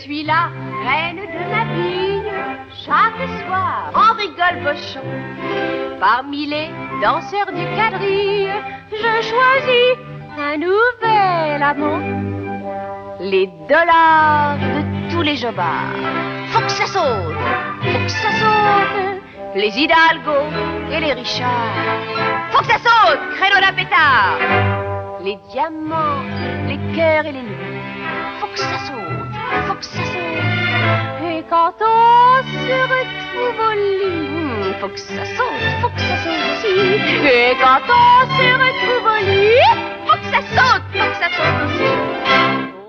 suis la reine de ma ville. Chaque soir, en rigole bochon. Parmi les danseurs du quadrille, je choisis un nouvel amant. Les dollars de tous les jobards. Faut que ça saute, faut que ça saute. Les Hidalgo et les Richards. Faut que ça saute, créneau d'un pétard. Les diamants, les cœurs et les loups. Faut que ça saute, faut que ça saute. Et quand on se retrouve au lit, faut que ça saute, faut que ça saute aussi. Et quand on se retrouve au lit, faut que ça saute aussi.